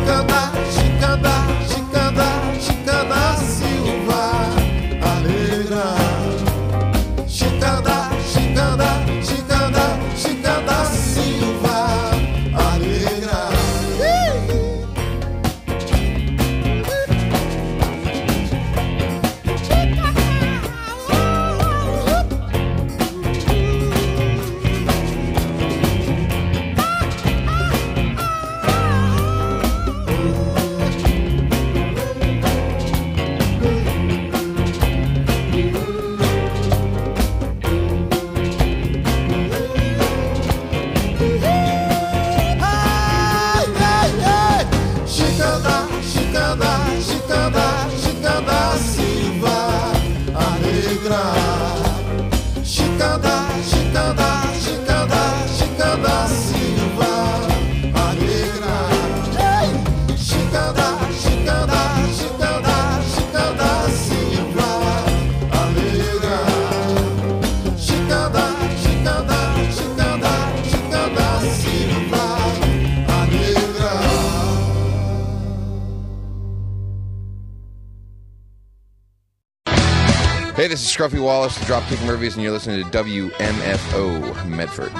Hey, this is Scruffy Wallace, the Dropkick Murphys, and you're listening to WMFO Medford.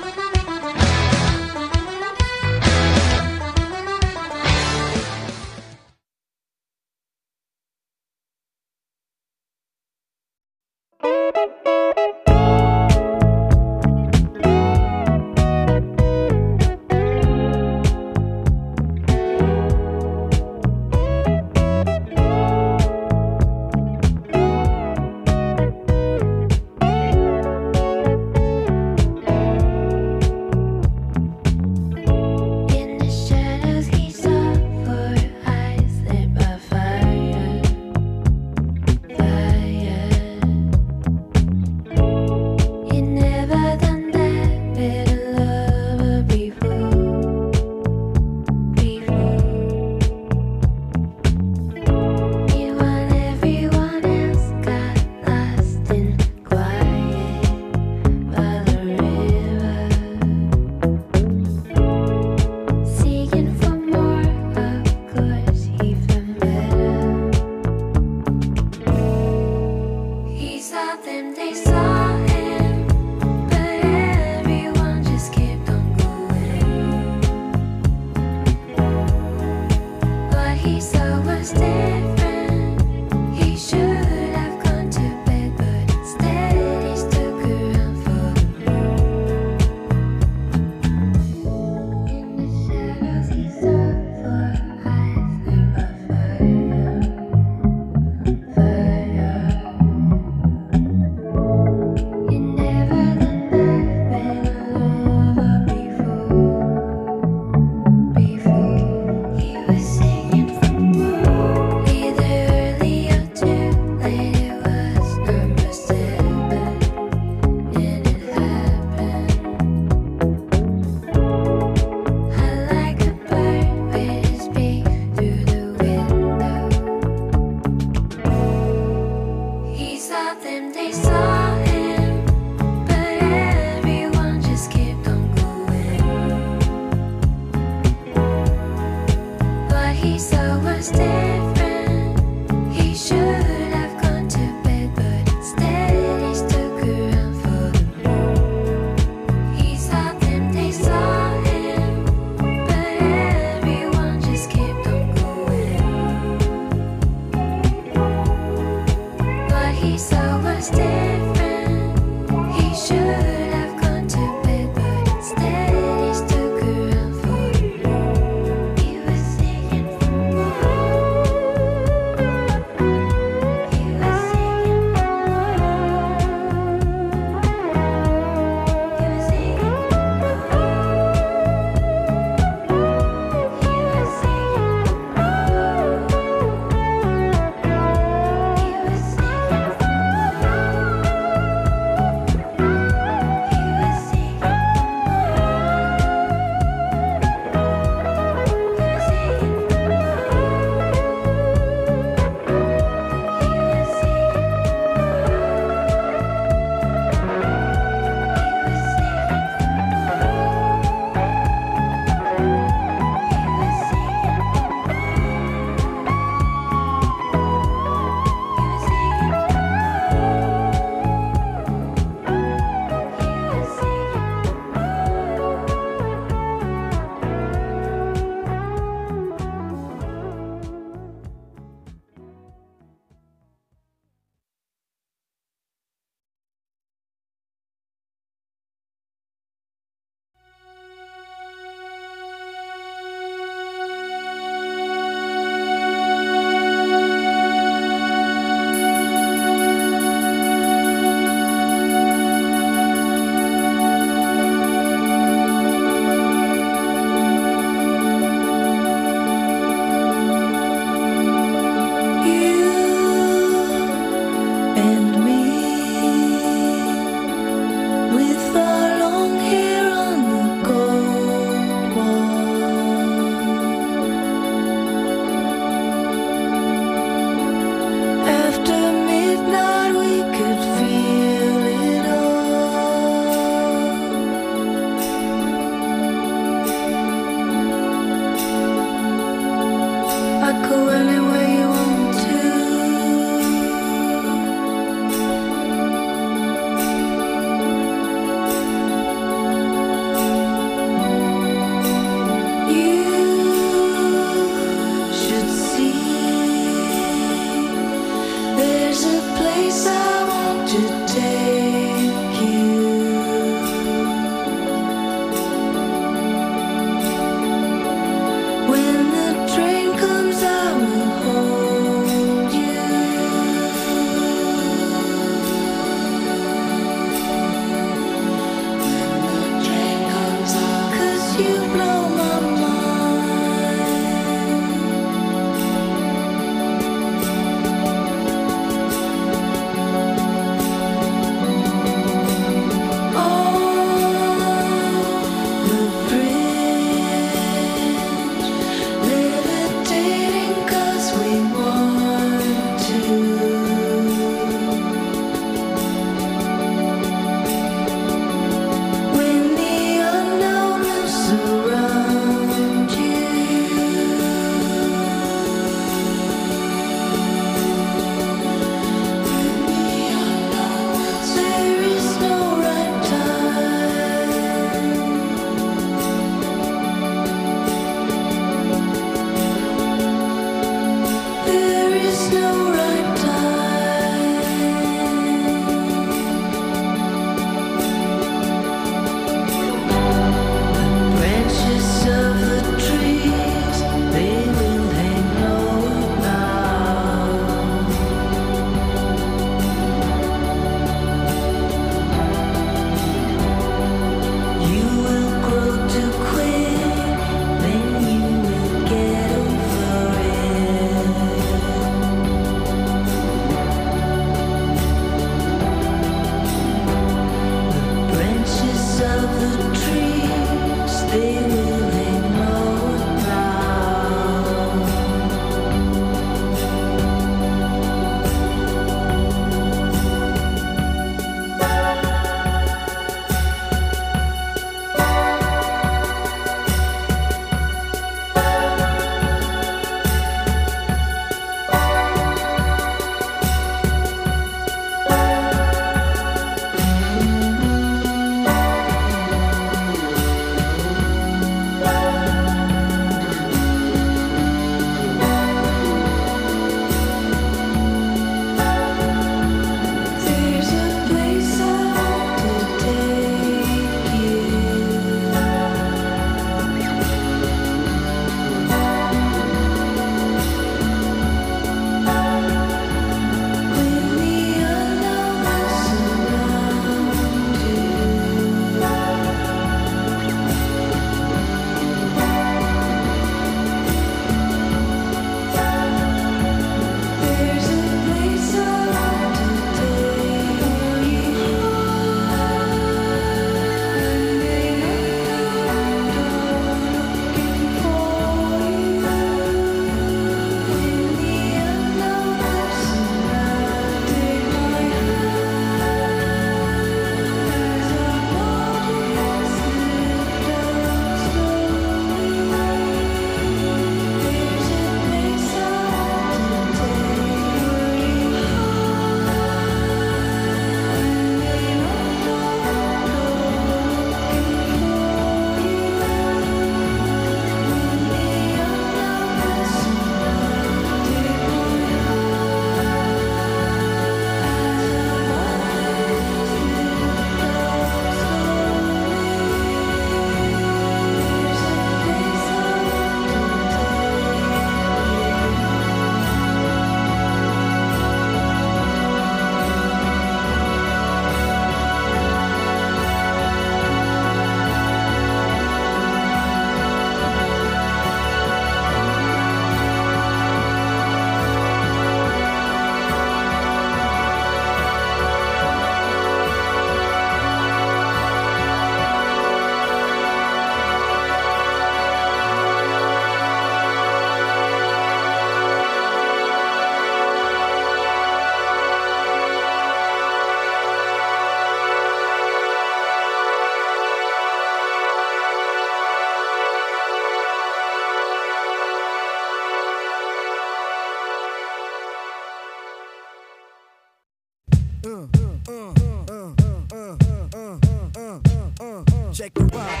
check the rhyme.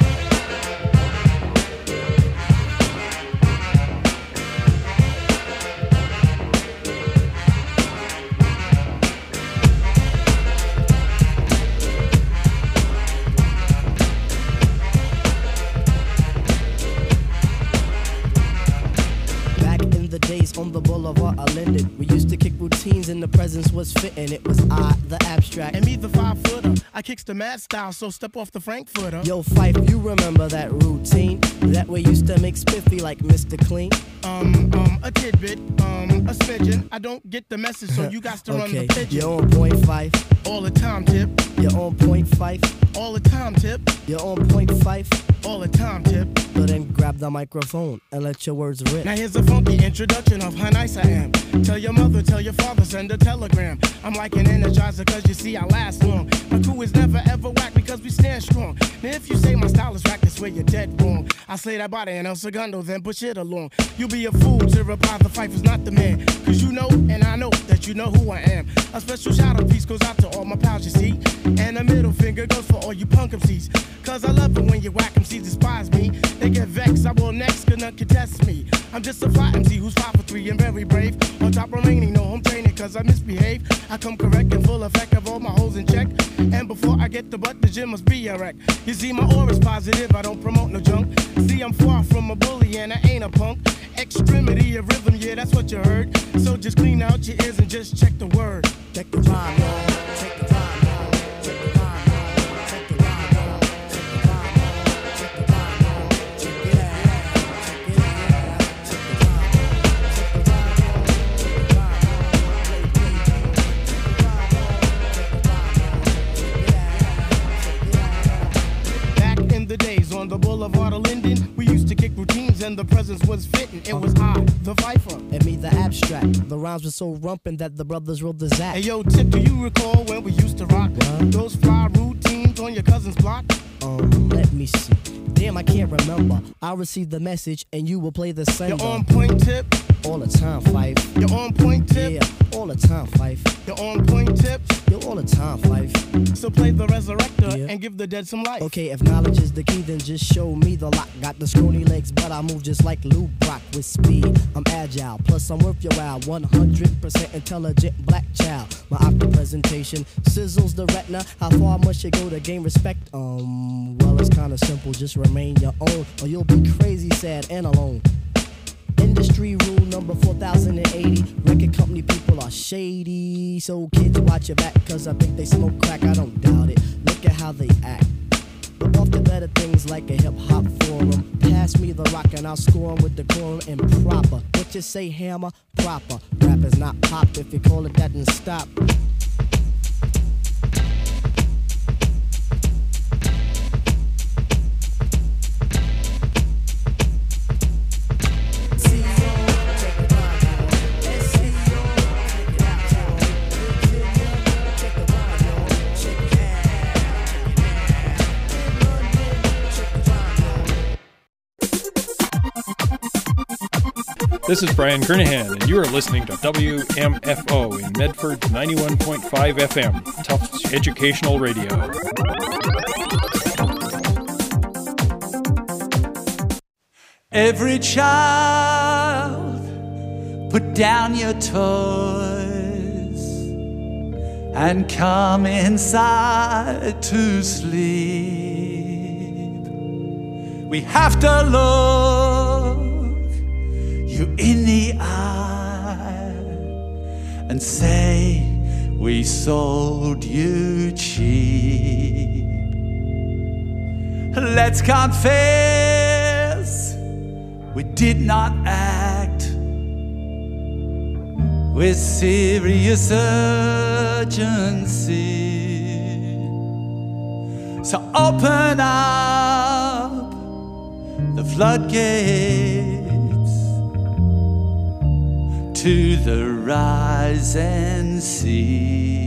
On the boulevard of Linden, we used to kick routines and the presence was fitting. It was I, the abstract, and me, the 5-footer. I kicks the mad style, so step off the Frankfurter. Yo, Fife, you remember that routine? That way used to make spiffy like Mr. Clean. A tidbit, a smidgen. I don't get the message, so you got to run the pigeon. You're on point, Fife. All the time, Tip. You're on point, Fife. All the time, Tip. You're on point, Fife. All the time, Tip. So then grab the microphone and let your words rip. Now here's a funky introduction of how nice I am. Tell your mother, tell your father, send a telegram. I'm like an energizer, cause you see I last long. My crew is never ever whack because we stand strong. Now if you say my style is whack, that's where you're dead wrong. I slay that body and El Segundo, then push it along. You'll be a fool to reply the Fife is not the man. Cause you know, and I know, that you know who I am. A special shout out piece goes out to all my pals, you see. And a middle finger goes for all you punk MCs. Cause I love it when you whack MCs despise me. They get vexed, I will next, cause none contest me. I'm just a fly MC who's 5 for 3 and very brave. On top remaining, no home training cause I misbehave. I come correct and full effect of all my holes in check. And before I get the butt, the gym must be a wreck. You see my aura's positive, I don't promote no junk. See I'm far from a bully and I ain't a punk. Extremity of rhythm, yeah that's what you heard. So just clean out your ears and just check the word. Check the rhyme, y'all. Check the rhyme, y'all. Check the rhyme, y'all. Check the rhyme, y'all. Check the rhyme, y'all. Check the rhyme, y'all. Check it out. Check it out. Check the rhyme, y'all. Check the rhyme, y'all. Check the rhyme, y'all. Play DJ. Check the rhyme, y'all. Check the rhyme, y'all. Check it out. Check it out. Back in the days on the boulevard of Linden, we used to kick routines and the presence was fitting. It was I, the Viper. And me, the abstract. The rhymes were so rumpin' that the brothers wrote the Zach. Hey yo, Tip, do you recall when we used to rock those fly routines on your cousin's block? Let me see. Damn, I can't remember. I'll receive the message and you will play the sender. You're on point, Tip. All the time, Fife. You're on point, Tip. Yeah, all the time, Fife. You're on point, Tip. You're all the time, Fife. So play the resurrector and give the dead some life. Okay, if knowledge is the key, then just show me the lock. Got the scrawny legs, but I move just like Lou Brock with speed. I'm agile, plus I'm worth your while. 100% intelligent black child. My octa presentation sizzles the retina. How far must you go to gain respect? Well, it's kinda simple. Just remain your own, or you'll be crazy, sad, and alone. Industry rule number 4080. Record company people are shady. So kids watch your back, cause I think they smoke crack. I don't doubt it. Look at how they act. But off to better things like a hip-hop forum. Pass me the rock and I'll score 'em with decorum and proper. What you say, hammer? Proper. Rap is not pop. If you call it that, then stop. This is Brian Kernahan, and you are listening to WMFO in Medford 91.5 FM, Tufts Educational Radio. Every child, put down your toys and come inside to sleep. We have to look you in the eye and say we sold you cheap. Let's confess we did not act with serious urgency. So open up the floodgates to the rising sea.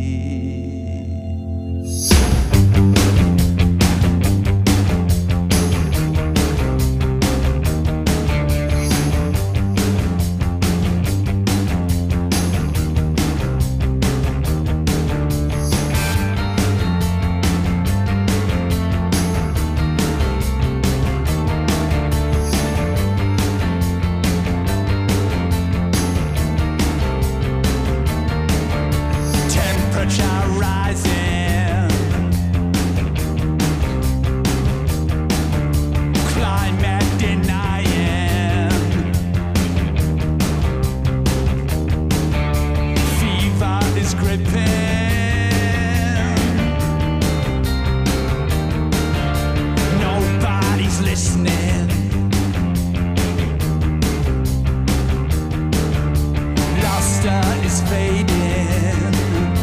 listening. Luster is fading,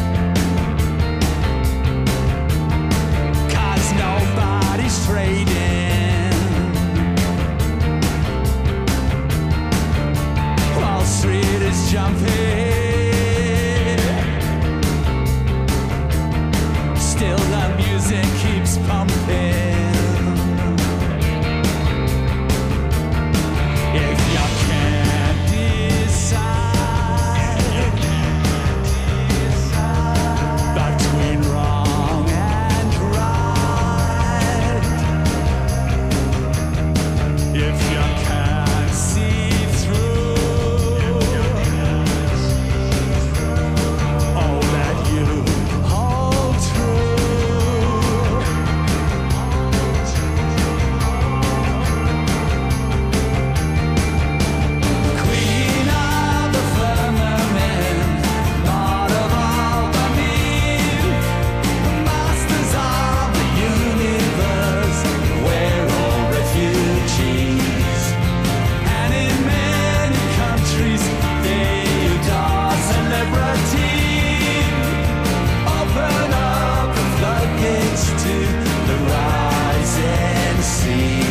'cause nobody's trading. Wall Street is jumping, still the music keeps pumping. If you can't decide between wrong and right, if you can't see through all that you hold true, Queen of the firmament, Lord of all beneath, masters of the universe, we're all refugees. And in many countries, they adore celebrity. Open up the floodgates to the rising sea.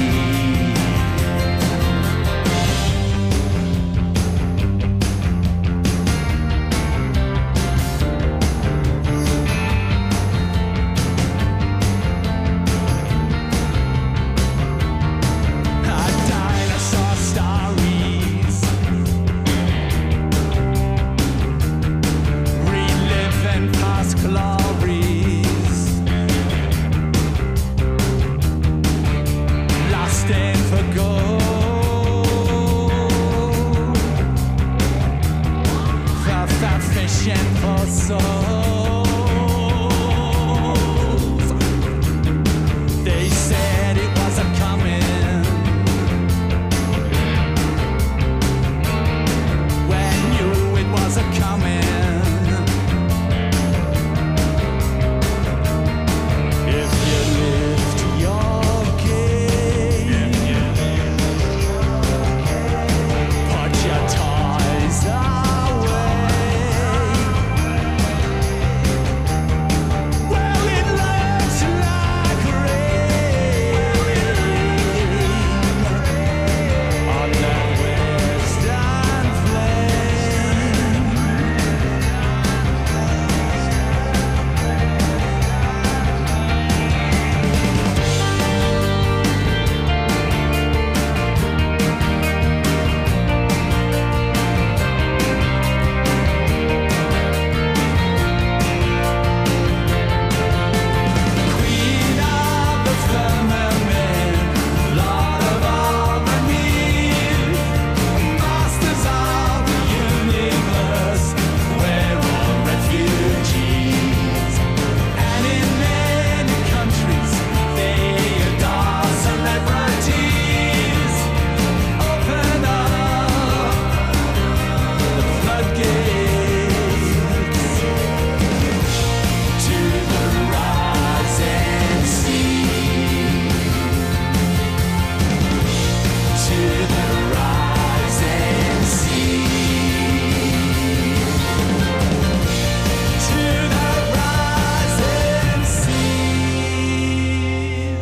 Dinosaur stories, reliving past glories, lost and for gold, for fishing for souls. They said it wasn't coming when you it wasn't coming. If you lift your gaze, put your toys away. Well, it looks like rain on the western plain. Queen of the firmament, Lord of all beneath, masters of the universe, we're all refugees. And in many countries, they adore celebrities. Open up the floodgates to the rising sea, to the rising sea, to the rising seas.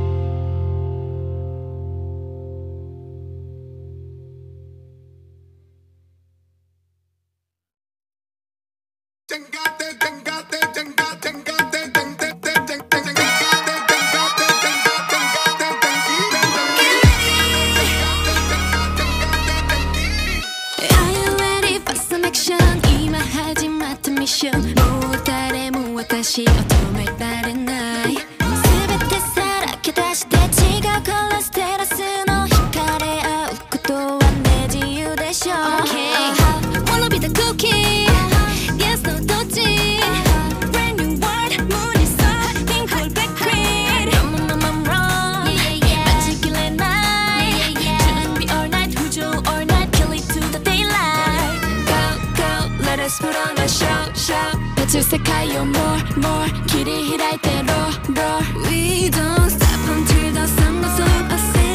Are you ready for some action? 今始まったミッション、もう誰も私を止められない。全てさらけ出して違うカラーステラスの惹かれ合うことはね自由でしょ。Wanna be the cookie? Yes, no, どっち？Brand new world, moon is up, pink hole, black queen. I'm wrong, 待ちきれない。準備 all night, 浮上 all night, kill it to the daylight. Go, go, let us put on a show, show. 立つ世界を more, more 切り開いて roar, roar. We don't stop until the sun goes up. I say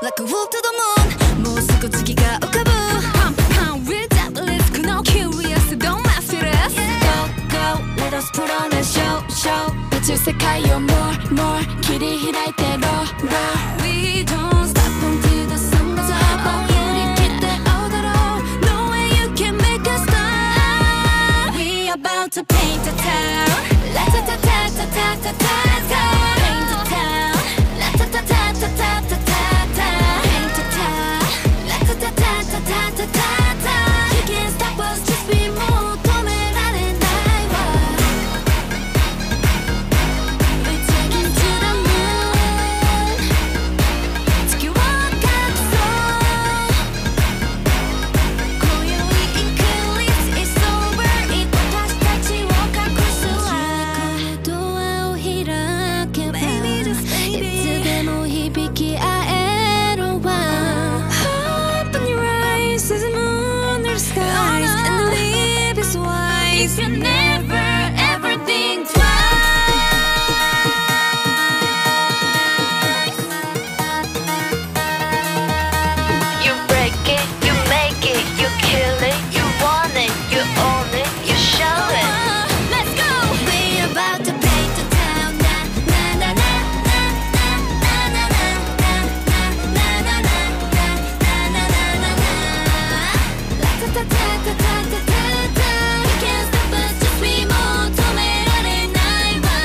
Like a wolf to the moon もうすぐ次が浮かぶ Pump pound without risk No curious don't mess with us Go go let us put on a show show 宇宙世界を more more 切り開いて roll roll We don't stop until the sun goes up 振り切って踊ろう No way you can make us stop We about to paint the town La ta ta ta ta ta ta ta ta Paint the town La ta ta ta ta ta ta ta Paint the town La ta ta ta ta ta ta ta You can't stop us just be more 止められないわ We're taking to the moon 地球を隠そう今宵 Eclipse is over 私たちを隠すわドアを開けばいつでも響き合えるわ Open your eyes as the moon under the skies And live is wise If you never ever think twice You break it, you make it, you kill it, you want it, you own it, you show it. Let's go. We're about to paint the town. Na na na na na na na na na na na na na na na na. La ta ta ta ta ta ta ta ta. You can't stop us, just be more. 止められないわ。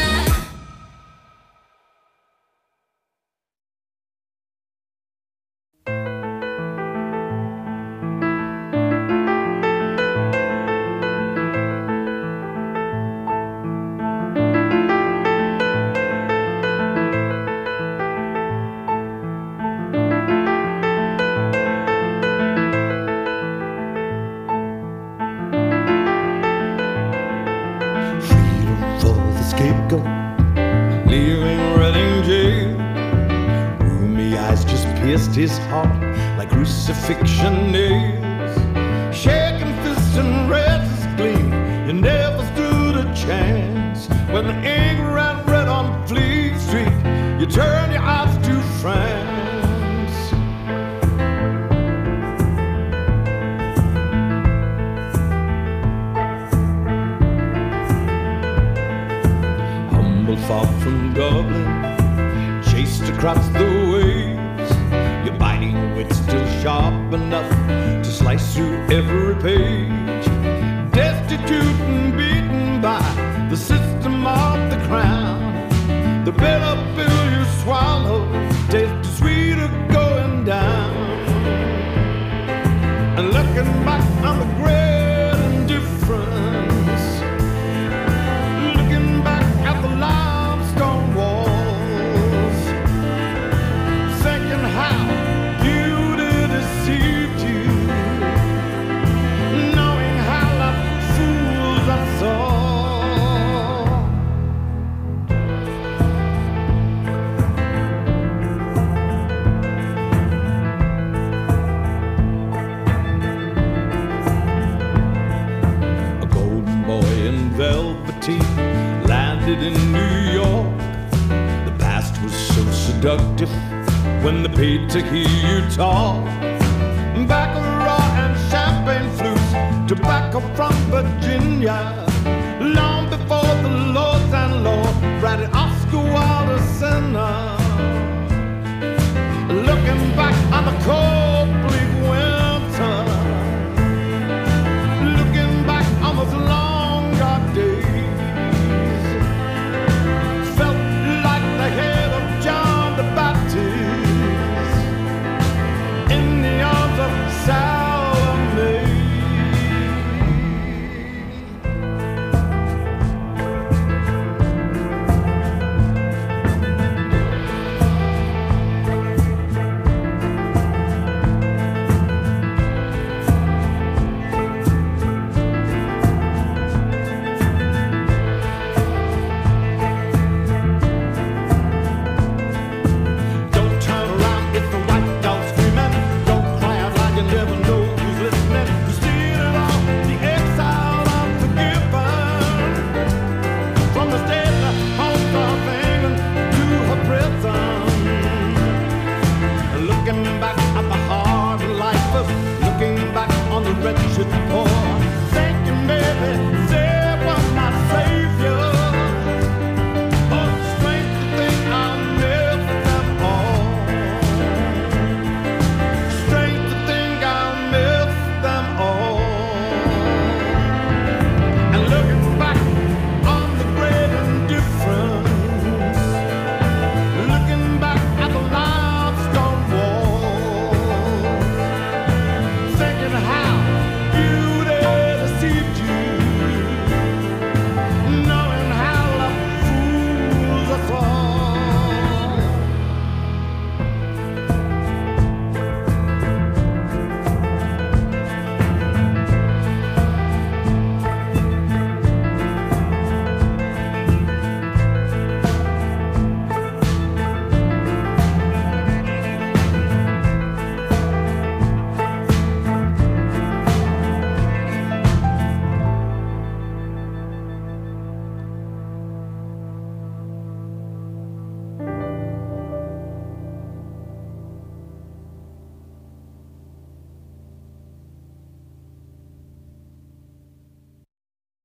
Freedom for the scapegoat, leaving Reading jail. Roomy eyes just pierced his heart like crucifixion nails. Shaking fists and restless gleam, you never stood a chance. When the ink ran red on Fleet Street, you turn your eyes to France. Humble far from Dublin, chased across the waves. Your biting wit still sharp enough to slice through every page. Destitute and beaten by the system of the crown. The bitter pill you swallow tastes sweeter going down. And looking back on the great indifference, looking back at the limestone walls, thinking how beauty deceived you, knowing how like fools us all. A golden boy in velveteen landed in New York. The past was so seductive when they paid to hear you talk. Baccarat and champagne flutes, tobacco from Virginia. Long before the lords and law, ratted Oscar Wilde sinner. Looking back on the cold, bleak winter, looking back on those long dark days, felt like the head of John the Baptist in the arms of Salome.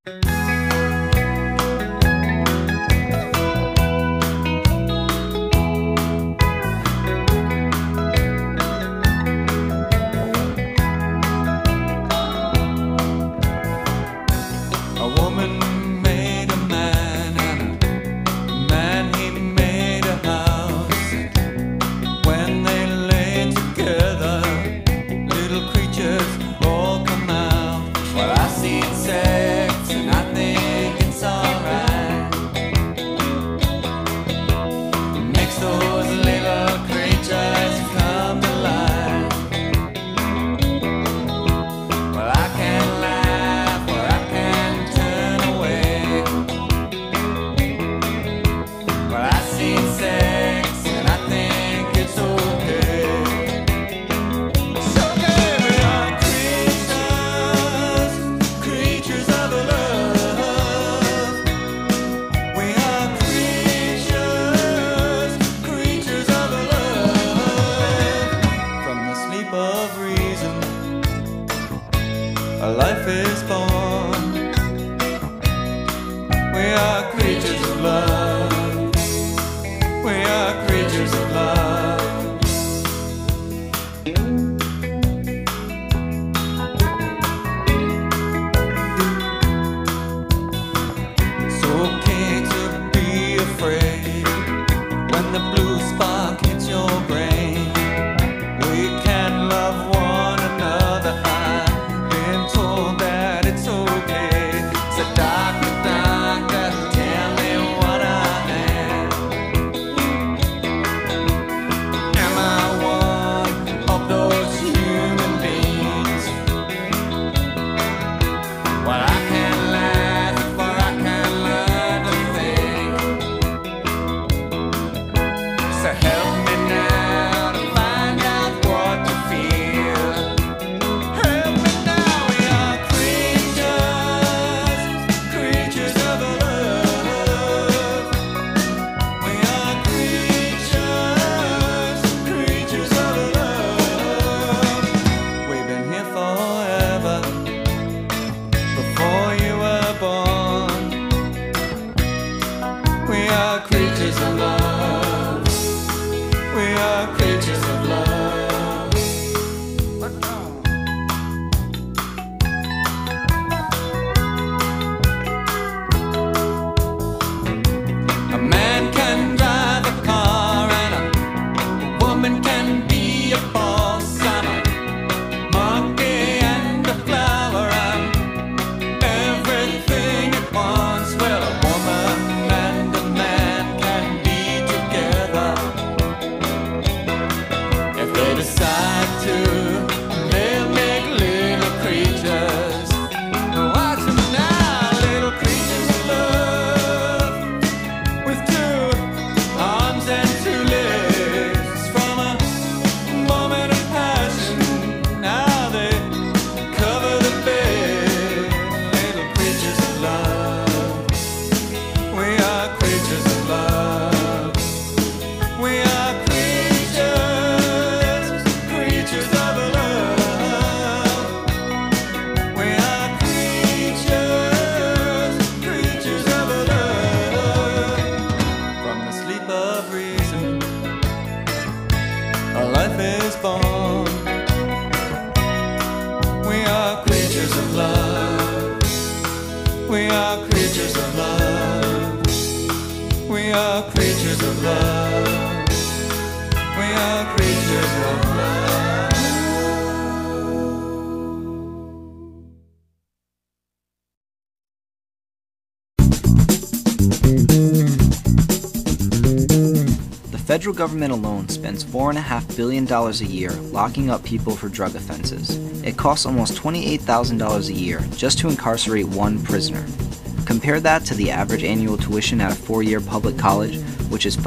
The federal government alone spends $4.5 billion a year locking up people for drug offenses. It costs almost $28,000 a year just to incarcerate one prisoner. Compare that to the average annual tuition at a 4-year public college, which is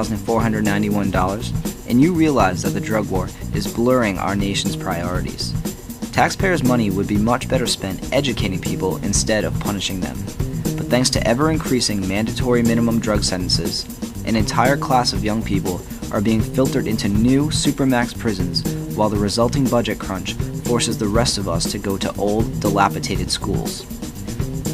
$5,491, and you realize that the drug war is blurring our nation's priorities. Taxpayers' money would be much better spent educating people instead of punishing them. But thanks to ever-increasing mandatory minimum drug sentences, an entire class of young people are being filtered into new supermax prisons, while the resulting budget crunch forces the rest of us to go to old, dilapidated schools.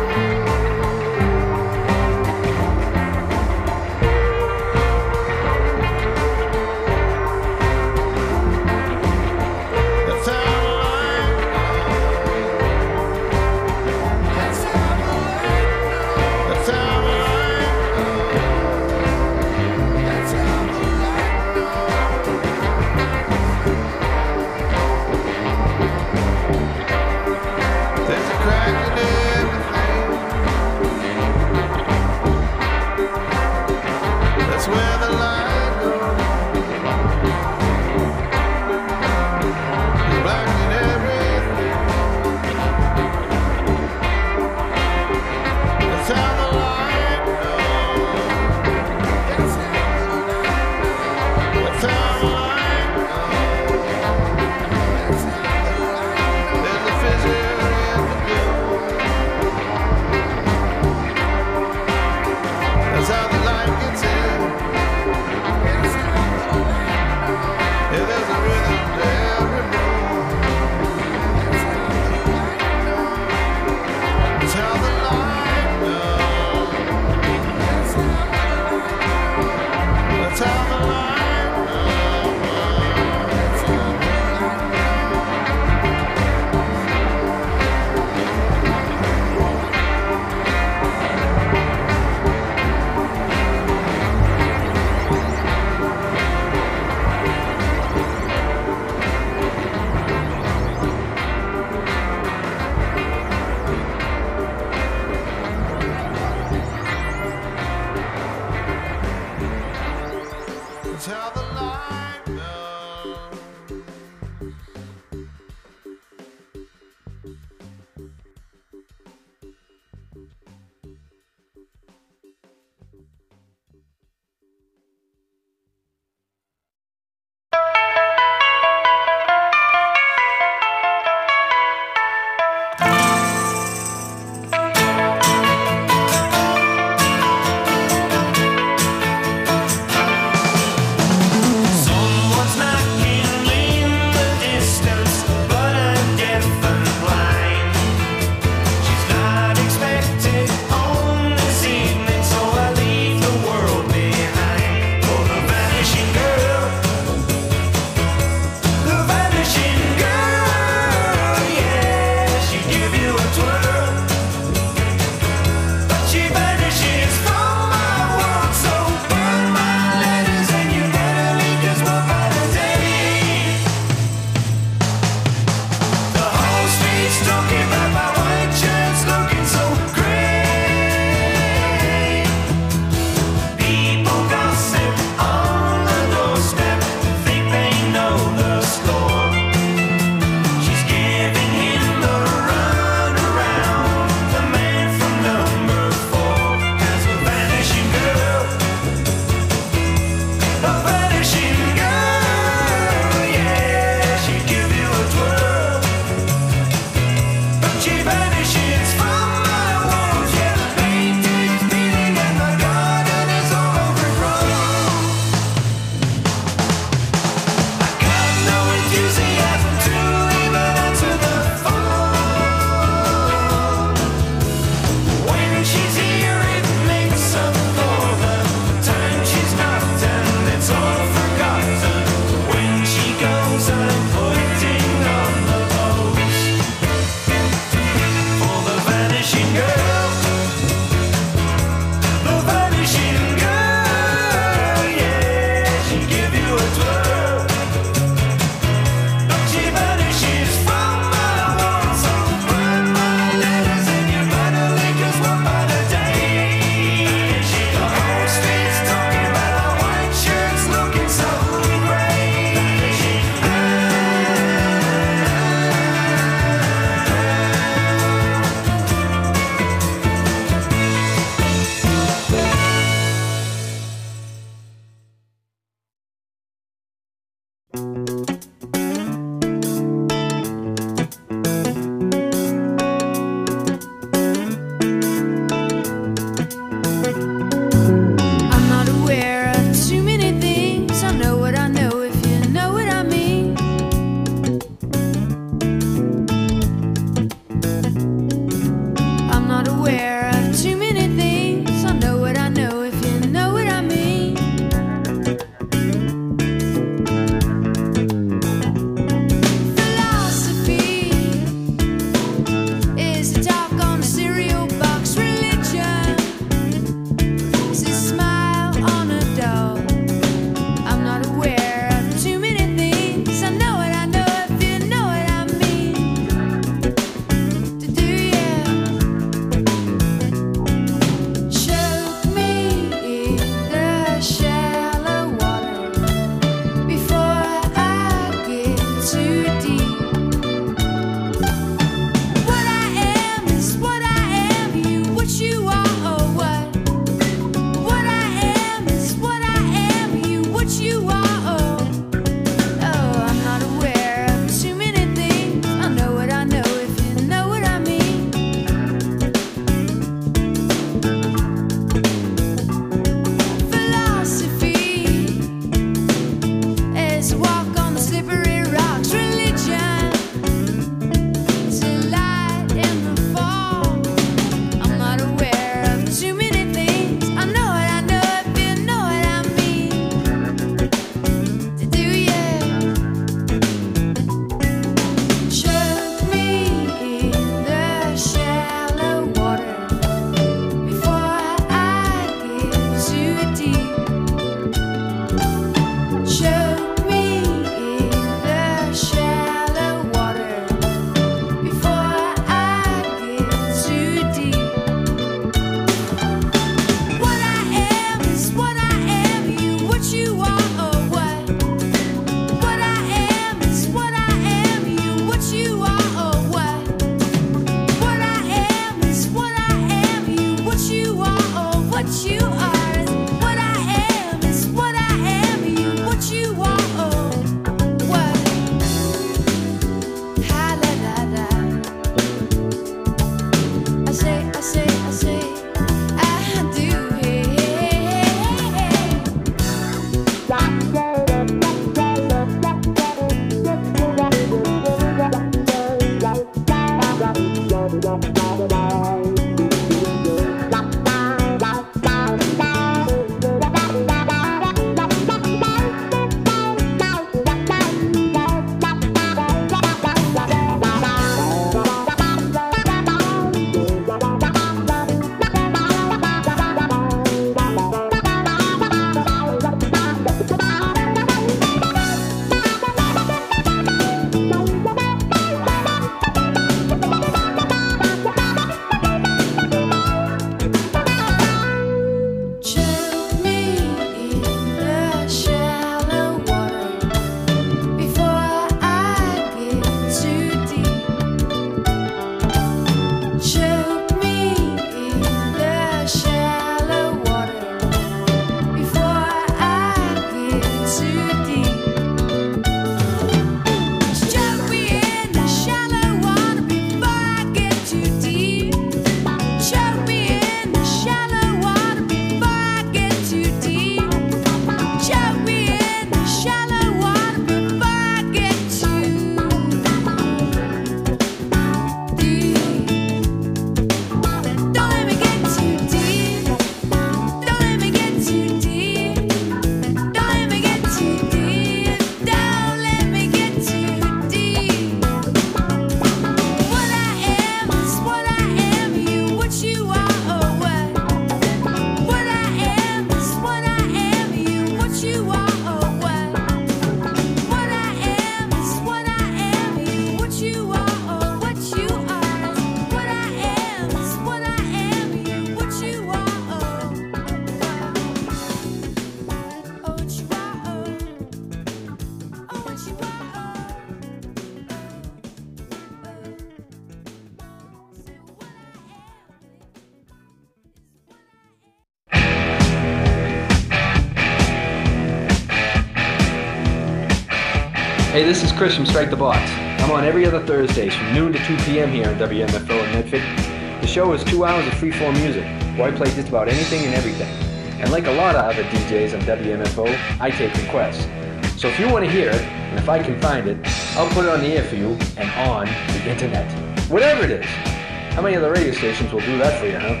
Hey, this is Chris from Strike the Box. I'm on every other Thursdays from noon to 2 p.m. here on WMFO in Medford. The show is 2 hours of free-form music, where I play just about anything and everything. And like a lot of other DJs on WMFO, I take requests. So if you want to hear it, and if I can find it, I'll put it on the air for you and on the internet. Whatever it is. How many other radio stations will do that for you, huh?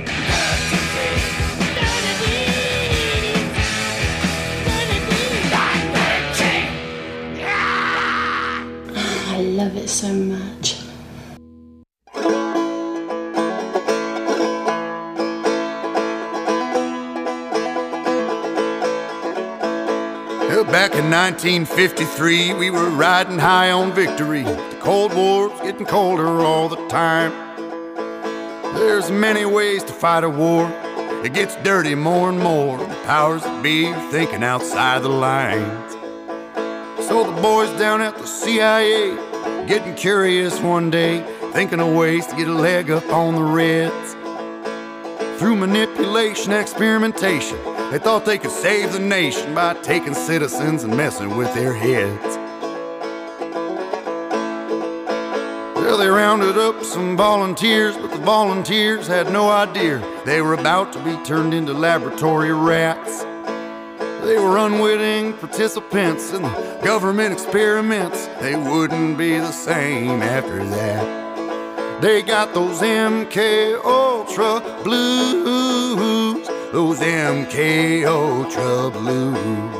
I love it so much. Back in 1953, we were riding high on victory. The Cold War's getting colder all the time. There's many ways to fight a war. It gets dirty more and more. The powers that be are thinking outside the lines. So the boys down at the CIA getting curious one day, thinking of ways to get a leg up on the Reds. Through manipulation, experimentation, they thought they could save the nation by taking citizens and messing with their heads. Well, they rounded up some volunteers, but the volunteers had no idea they were about to be turned into laboratory rats. They were unwitting participants in the government experiments. They wouldn't be the same after that. They got those MK Ultra blues, those MK Ultra blues.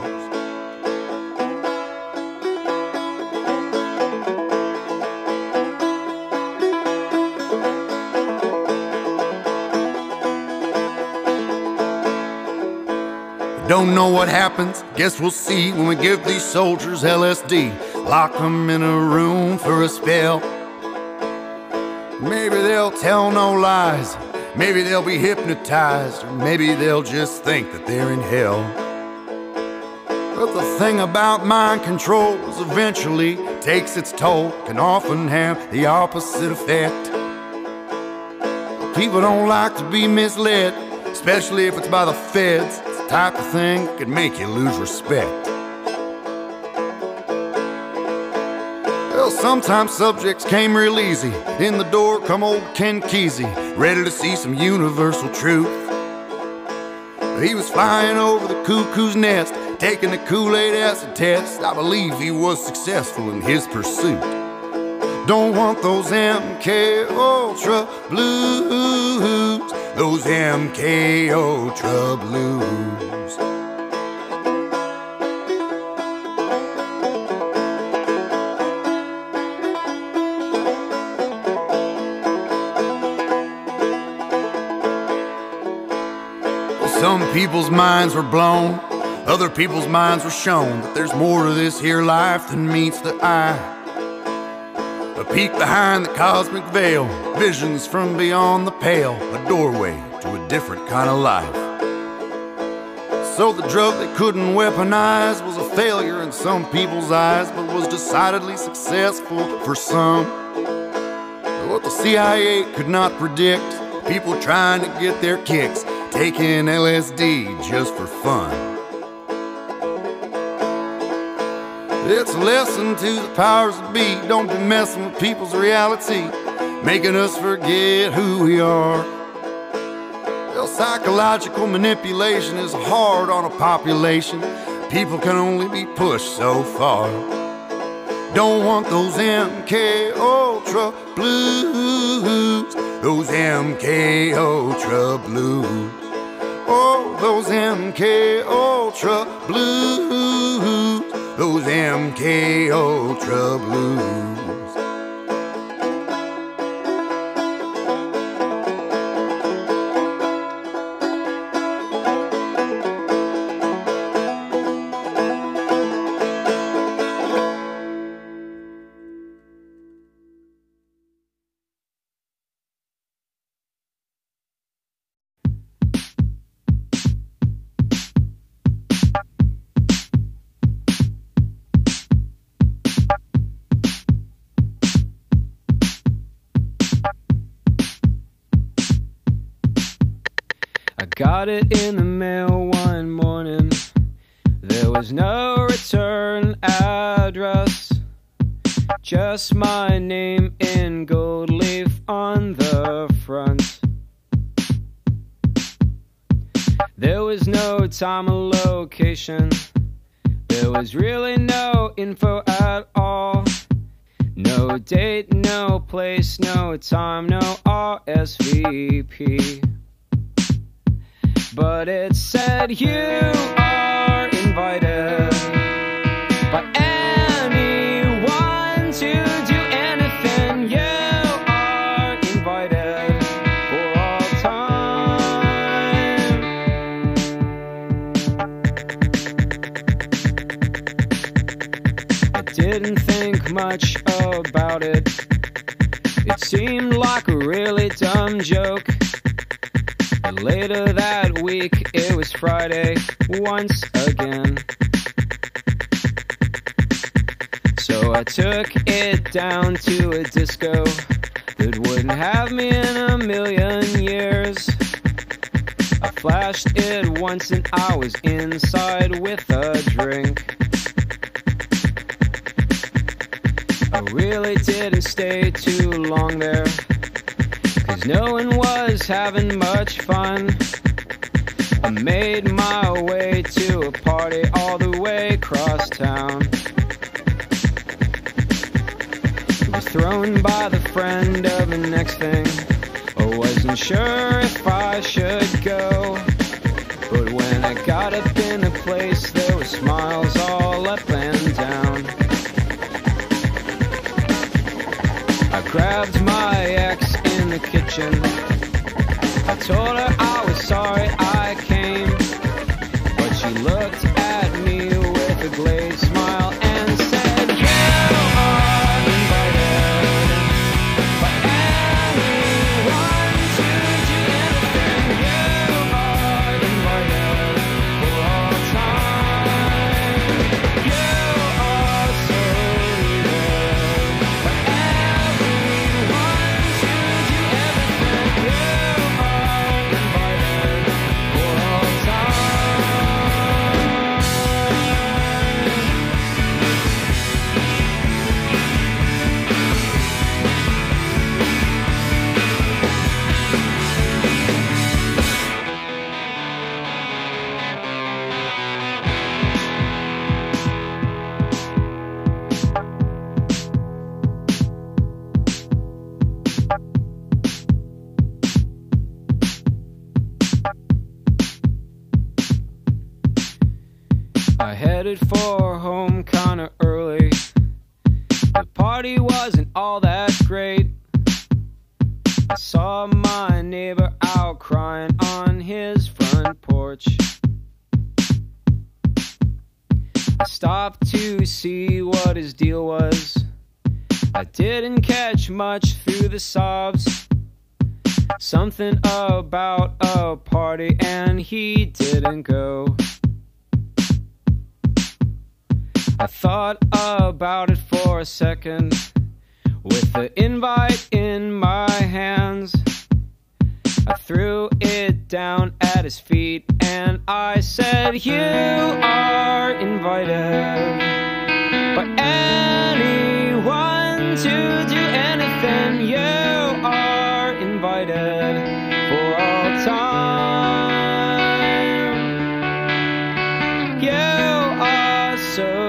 Don't know what happens, guess we'll see when we give these soldiers LSD. Lock them in a room for a spell. Maybe they'll tell no lies, maybe they'll be hypnotized, or maybe they'll just think that they're in hell. But the thing about mind control is eventually takes its toll, can often have the opposite effect. People don't like to be misled, especially if it's by the feds. It's the type of thing that could make you lose respect. Well, sometimes subjects came real easy. In the door come old Ken Kesey, ready to see some universal truth. He was flying over the cuckoo's nest, taking the Kool-Aid acid test. I believe he was successful in his pursuit. Don't want those MK Ultra blues, those MK Ultra blues. Some people's minds were blown, other people's minds were shown that there's more to this here life than meets the eye. A peek behind the cosmic veil, visions from beyond the pale, a doorway to a different kind of life. So the drug they couldn't weaponize was a failure in some people's eyes, but was decidedly successful for some. What the CIA could not predict, people trying to get their kicks, taking LSD just for fun. It's a lesson to the powers that be. Don't be messing with people's reality, making us forget who we are. Well, psychological manipulation is hard on a population. People can only be pushed so far. Don't want those MK Ultra blues, those MK Ultra blues. Oh, those MK Ultra blues, those MK Ultra blues. Got it in the mail one morning. There was no return address. just my name in gold leaf on the front. There was no time or location. There was really no info at all. No date, no place, no time, no RSVP. But it said you are invited by anyone to do anything. You are invited for all time. I didn't think much about it. It seemed like a really dumb joke. But later that week, it was Friday once again. So I took it down to a disco that wouldn't have me in a million years. I flashed it once and I was inside with a drink. I really didn't stay too long there, 'cause no one was having much fun. I made my way to a party all the way across town. It was thrown by the friend of the next thing. I wasn't sure if I should go, but when I got up in the place, there were smiles all up and down. I grabbed my ex in the kitchen. I told her I was sorry I came, but she looked at me with a glazed smile and said, you are invited by anyone to do anything. You are invited for all time. You are so needed by everyone to do everything. You are invited for all time. I headed for home kinda early. The party wasn't all that great. I saw my neighbor out crying on his front porch. I stopped to see what his deal was. I didn't catch much through the sobs. Something about a party and he didn't go. I thought about it for a second, with the invite in my hands. I threw it down at his feet and I said, you are invited by anyone to do anything. You are invited for all time. You are so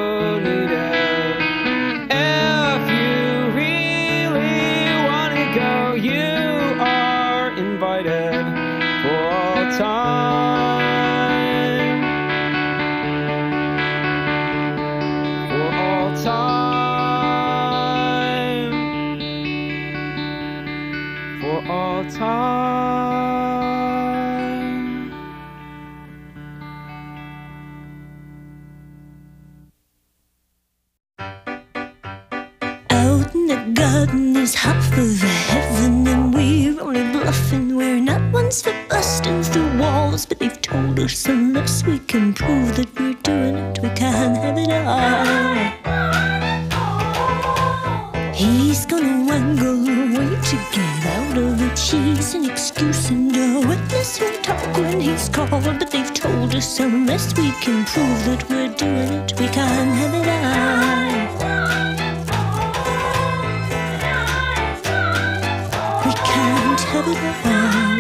garden is half of heaven, and we're only bluffing. We're not ones for busting through walls, but they've told us unless we can prove that we're doing it, we can't have it all. He's gonna wangle away to get out of the cheese, an excuse and a witness who'll talk when he's called, but they've told us unless we can prove that we're doing it, we can't have it all. have it all.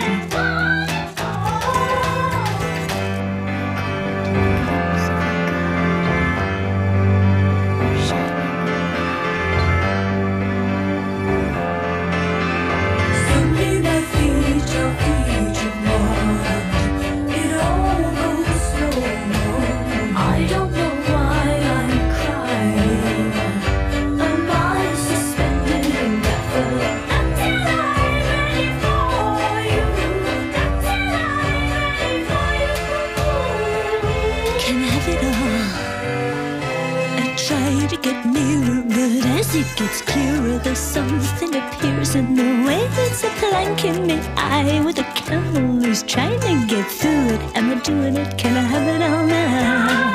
It gets clearer, there's something appears in the way it's a plank in the eye with a candle who's trying to get through it. Am I doing it? Can I have it all now?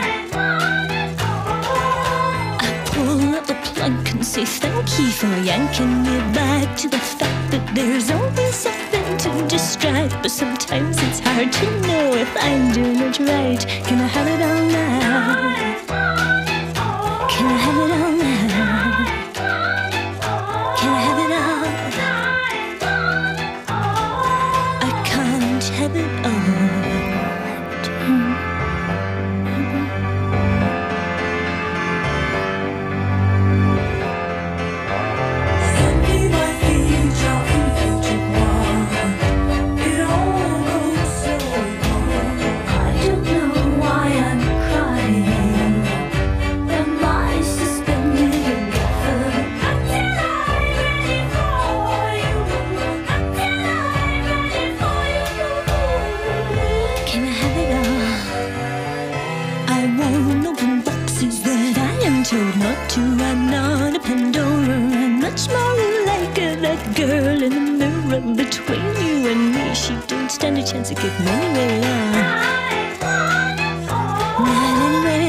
I pull up the plug and say thank you for yanking me back to the fact that there's always something to distract. But sometimes it's hard to know if I'm doing it right. Can I have it all now? Can I have it all now? Have it all. Told not to, I'm not a Pandora. I'm much more like that girl in the mirror between you and me. She don't stand a chance of getting anywhere now. Not anywhere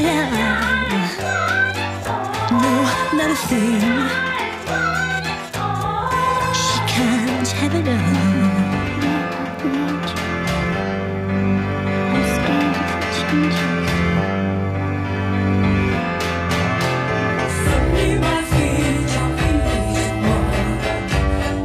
now. No, not a thing. She can't have it all.